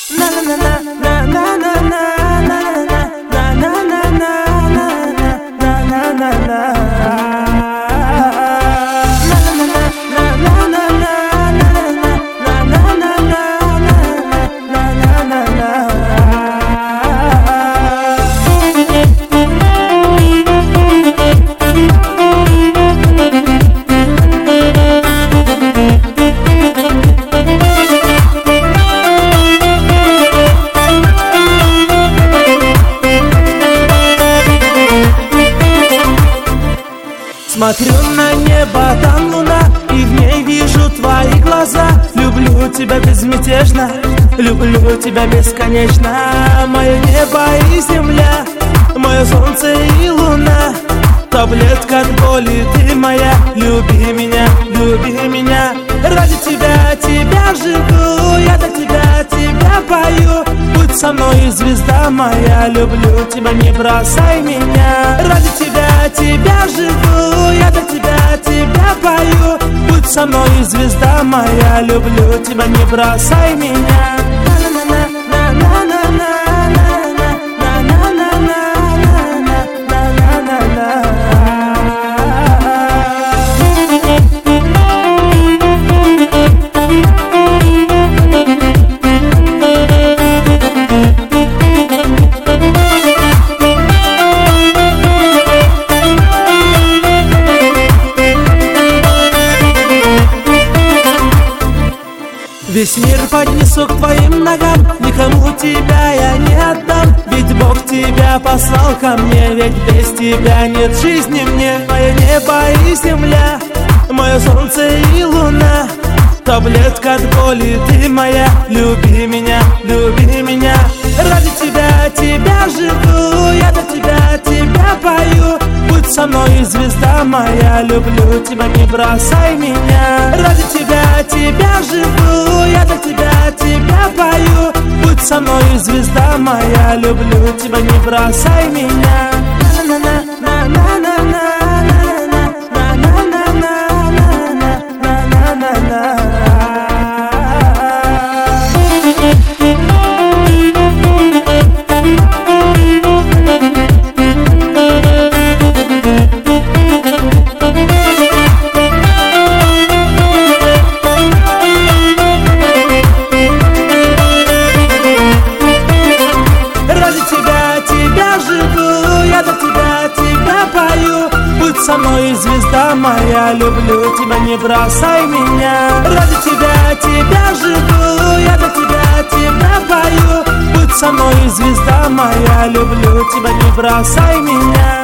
Смотрю на небо, там луна, и в ней вижу твои глаза. Люблю тебя безмятежно, люблю тебя бесконечно. Мое небо и земля, мое солнце и луна. Таблетка от боли, ты моя, люби меня, люби меня. Ради тебя, тебя живу, я для тебя, тебя пою. Будь со мной, звезда моя, люблю тебя, не бросай меня. Ради тебя, тебя живу, я для тебя, тебя пою. Будь со мной, звезда моя, люблю тебя, не бросай меня. Весь мир поднесу к твоим ногам, никому тебя я не отдам. Ведь Бог тебя послал ко мне, ведь без тебя нет жизни мне. Мое небо и земля, мое солнце и луна. Таблетка от боли, ты моя, люби меня, люби меня. Ради тебя, тебя живу, я для тебя, тебя пою. Будь со мной, звезда моя, люблю тебя, не бросай меня. Ради тебя, тебя живу, я для тебя, тебя пою. Будь со мной, звезда моя, люблю тебя, не бросай меня. Со мной, звезда моя, люблю тебя, не бросай меня. Ради тебя, тебя живу, я для тебя, тебя пою. Будь со мной, звезда моя, люблю тебя, не бросай меня.